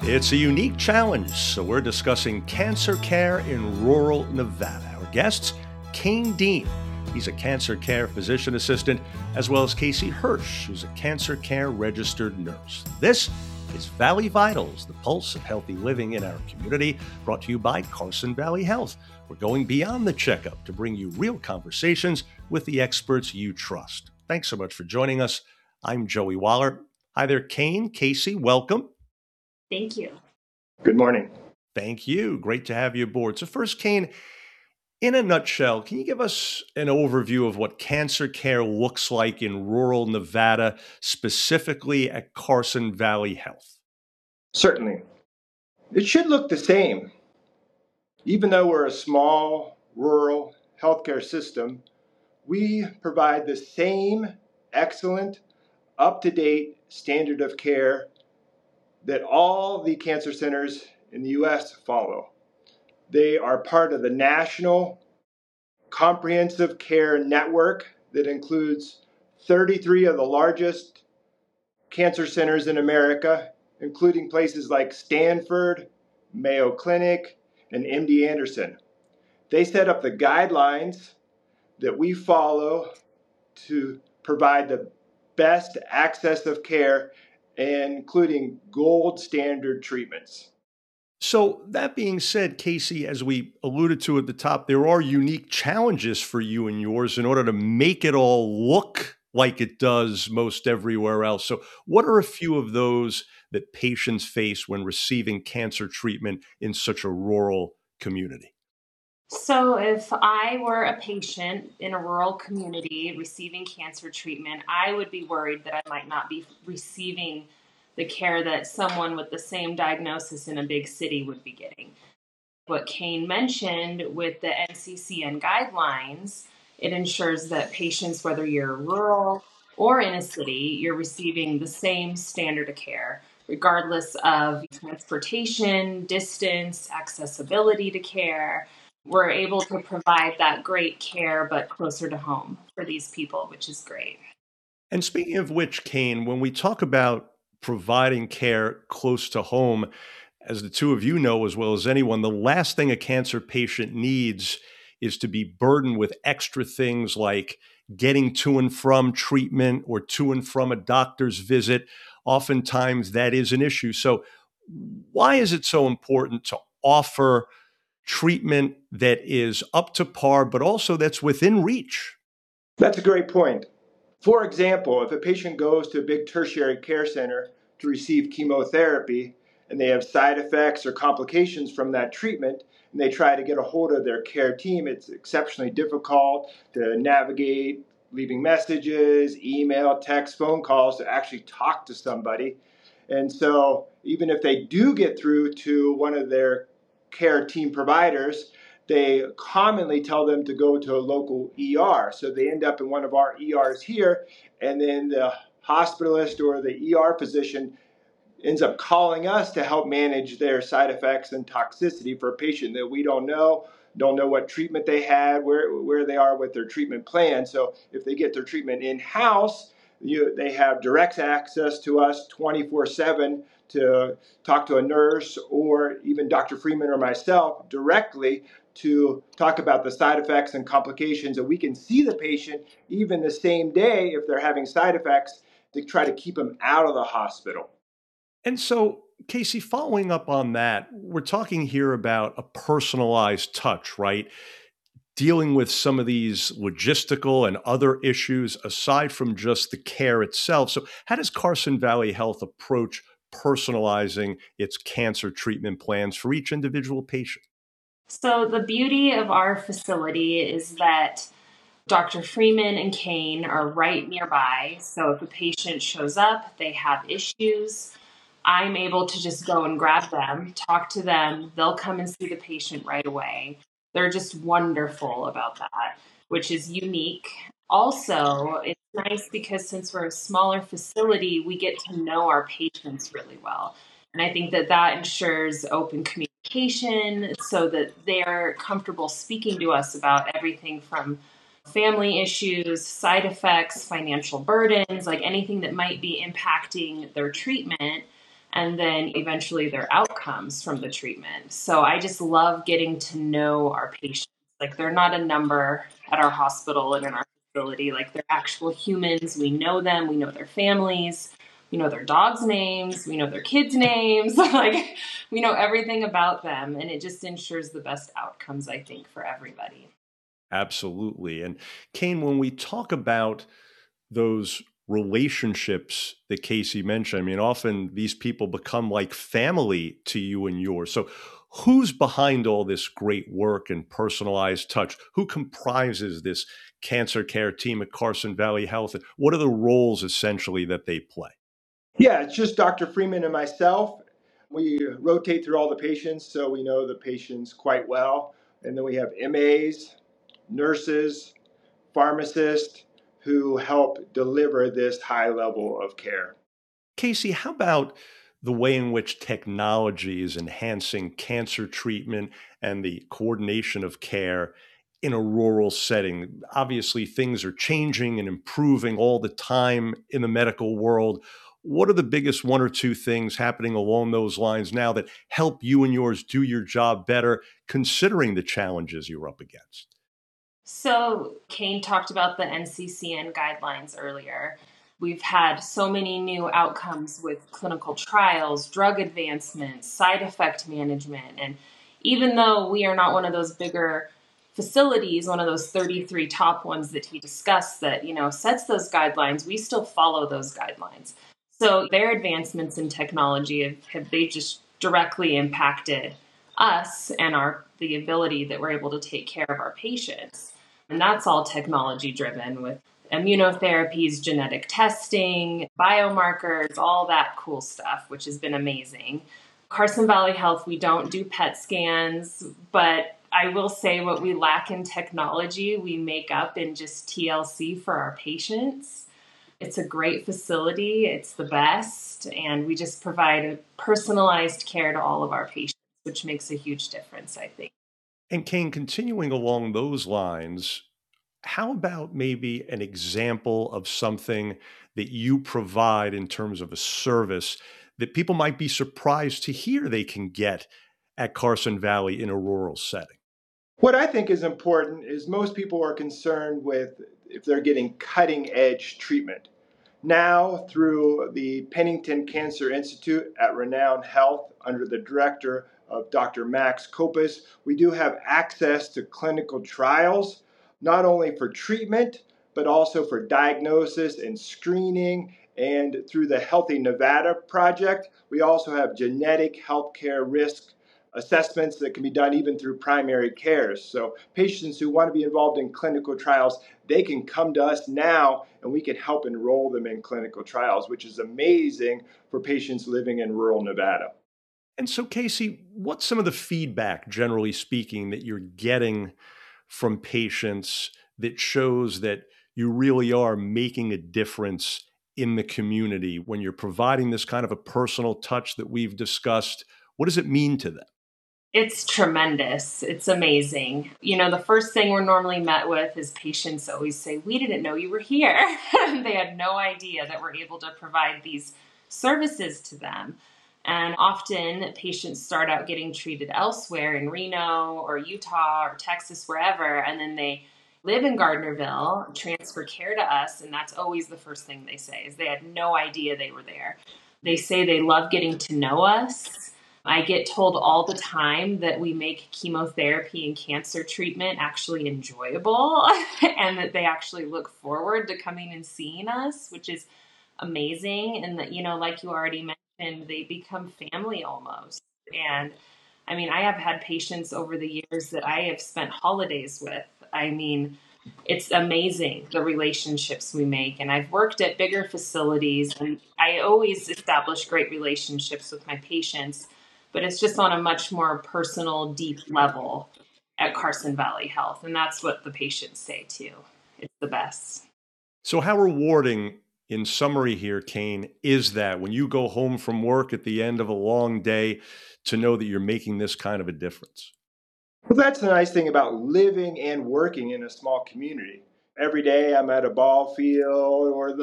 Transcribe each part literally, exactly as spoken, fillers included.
It's a unique challenge, so we're discussing cancer care in rural Nevada. Our guests, Kane Dean. He's a cancer care physician assistant, as well as Casey Hirsch, who's a cancer care registered nurse. This is Valley Vitals, the pulse of healthy living in our community, brought to you by Carson Valley Health. We're going beyond the checkup to bring you real conversations with the experts you trust. Thanks so much for joining us. I'm Joey Waller. Hi there, Kane. Casey, welcome. Thank you. Good morning. Thank you. Great to have you aboard. So first, Kane, in a nutshell, can you give us an overview of what cancer care looks like in rural Nevada, specifically at Carson Valley Health? Certainly. It should look the same. Even though we're a small rural healthcare system, we provide the same excellent, up-to-date standard of care that all the cancer centers in the U S follow. They are part of the National Comprehensive Care Network that includes thirty-three of the largest cancer centers in America, including places like Stanford, Mayo Clinic, and M D Anderson. They set up the guidelines that we follow to provide the best access of care, including gold standard treatments. So that being said, Casey, as we alluded to at the top, there are unique challenges for you and yours in order to make it all look like it does most everywhere else. So what are a few of those that patients face when receiving cancer treatment in such a rural community? So if I were a patient in a rural community receiving cancer treatment, I would be worried that I might not be receiving the care that someone with the same diagnosis in a big city would be getting. What Kane mentioned with the N C C N guidelines, it ensures that patients, whether you're rural or in a city, you're receiving the same standard of care, regardless of transportation, distance, accessibility to care. We're able to provide that great care, but closer to home for these people, which is great. And speaking of which, Kane, when we talk about providing care close to home, as the two of you know as well as anyone, the last thing a cancer patient needs is to be burdened with extra things like getting to and from treatment or to and from a doctor's visit. Oftentimes that is an issue. So why is it so important to offer treatment that is up to par, but also that's within reach? That's a great point. For example, if a patient goes to a big tertiary care center to receive chemotherapy and they have side effects or complications from that treatment, and they try to get a hold of their care team, it's exceptionally difficult to navigate, leaving messages, email, text, phone calls to actually talk to somebody. And so even if they do get through to one of their care team providers, they commonly tell them to go to a local E R. So they end up in one of our E Rs here, and then the hospitalist or the E R physician ends up calling us to help manage their side effects and toxicity for a patient that we don't know, don't know what treatment they had, where, where they are with their treatment plan. So if they get their treatment in-house, you, they have direct access to us twenty-four seven to talk to a nurse or even Doctor Freeman or myself directly to talk about the side effects and complications. And we can see the patient even the same day if they're having side effects to try to keep them out of the hospital. And so, Casey, following up on that, we're talking here about a personalized touch, right? Dealing with some of these logistical and other issues aside from just the care itself. So how does Carson Valley Health approach personalizing its cancer treatment plans for each individual patient? So the beauty of our facility is that Doctor Freeman and Kane are right nearby. So if a patient shows up, they have issues, I'm able to just go and grab them, talk to them. They'll come and see the patient right away. They're just wonderful about that, which is unique. Also, it's nice because since we're a smaller facility, we get to know our patients really well. And I think that that ensures open communication so that they're comfortable speaking to us about everything from family issues, side effects, financial burdens, like anything that might be impacting their treatment. and then eventually their outcomes from the treatment. So I just love getting to know our patients. Like, they're not a number at our hospital and in our facility. Like, they're actual humans. We know them. We know their families. We know their dogs' names. We know their kids' names. Like, we know everything about them. And it just ensures the best outcomes, I think, for everybody. Absolutely. And Kane, when we talk about those relationships that Casey mentioned, I mean, often these people become like family to you and yours. So who's behind all this great work and personalized touch? Who comprises this cancer care team at Carson Valley Health? And what are the roles essentially that they play? Yeah, it's just Doctor Freeman and myself. We rotate through all the patients, so we know the patients quite well. And then we have M As, nurses, pharmacists who help deliver this high level of care. Casey, how about the way in which technology is enhancing cancer treatment and the coordination of care in a rural setting? Obviously, things are changing and improving all the time in the medical world. What are the biggest one or two things happening along those lines now that help you and yours do your job better, considering the challenges you're up against? So Kane talked about the N C C N guidelines earlier. We've had so many new outcomes with clinical trials, drug advancements, side effect management. And even though we are not one of those bigger facilities, one of those thirty-three top ones that he discussed that, you know, sets those guidelines, we still follow those guidelines. So their advancements in technology have, have they just directly impacted us and our the ability that we're able to take care of our patients. And that's all technology driven with immunotherapies, genetic testing, biomarkers, all that cool stuff, which has been amazing. Carson Valley Health, we don't do P E T scans, but I will say what we lack in technology, we make up in just T L C for our patients. It's a great facility. It's the best. And we just provide a personalized care to all of our patients, which makes a huge difference, I think. And Kane, continuing along those lines, how about maybe an example of something that you provide in terms of a service that people might be surprised to hear they can get at Carson Valley in a rural setting? What I think is important is most people are concerned with if they're getting cutting edge treatment. Now, through the Pennington Cancer Institute at Renown Health, under the director of Doctor Max Kopis, we do have access to clinical trials, not only for treatment, but also for diagnosis and screening. And through the Healthy Nevada Project, we also have genetic healthcare risk assessments that can be done even through primary care. So patients who want to be involved in clinical trials, they can come to us now and we can help enroll them in clinical trials, which is amazing for patients living in rural Nevada. And so, Casey, what's some of the feedback, generally speaking, that you're getting from patients that shows that you really are making a difference in the community when you're providing this kind of a personal touch that we've discussed? What does it mean to them? It's tremendous. It's amazing. You know, the first thing we're normally met with is patients always say, we didn't know you were here. They had no idea that we're able to provide these services to them. And often patients start out getting treated elsewhere in Reno or Utah or Texas, wherever, and then they live in Gardnerville, transfer care to us, and that's always the first thing they say, is they had no idea they were there. They say they love getting to know us. I get told all the time that we make chemotherapy and cancer treatment actually enjoyable and that they actually look forward to coming and seeing us, which is amazing. And that, you know, like you already mentioned, they become family almost. And I mean, I have had patients over the years that I have spent holidays with. I mean, it's amazing the relationships we make. And I've worked at bigger facilities and I always establish great relationships with my patients, but it's just on a much more personal, deep level at Carson Valley Health. And that's what the patients say too. It's the best. So how rewarding, in summary here, Kane, is that when you go home from work at the end of a long day to know that you're making this kind of a difference? Well, that's the nice thing about living and working in a small community. Every day I'm at a ball field or the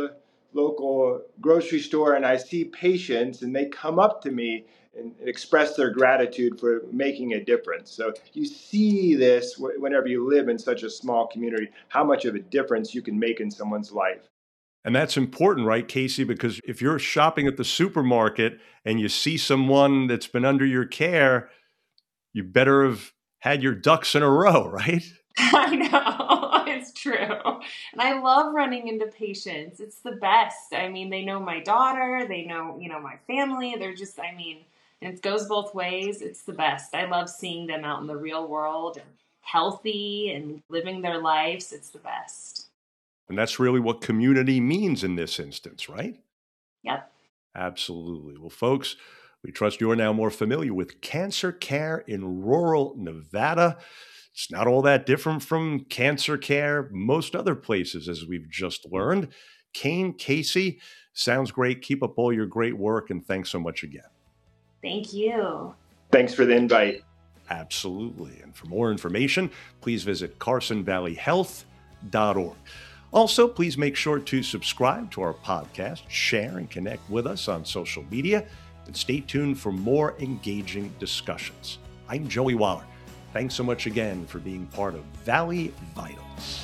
local grocery store and I see patients and they come up to me and express their gratitude for making a difference. So you see this whenever you live in such a small community, how much of a difference you can make in someone's life. And that's important, right, Casey? Because if you're shopping at the supermarket and you see someone that's been under your care, you better have had your ducks in a row, right? I know, it's true. And I love running into patients. It's the best. I mean, they know my daughter, they know, you know, my family. They're just, I mean, and it goes both ways. It's the best. I love seeing them out in the real world and healthy and living their lives. It's the best. And that's really what community means in this instance, right? Yep. Absolutely. Well, folks, we trust you're now more familiar with cancer care in rural Nevada. It's not all that different from cancer care most other places, as we've just learned. Kane, Casey, sounds great. Keep up all your great work, and thanks so much again. Thank you. Thanks for the invite. Absolutely. And for more information, please visit carson valley health dot org. Also, please make sure to subscribe to our podcast, share, and connect with us on social media, and stay tuned for more engaging discussions. I'm Joey Waller. Thanks so much again for being part of Valley Vitals.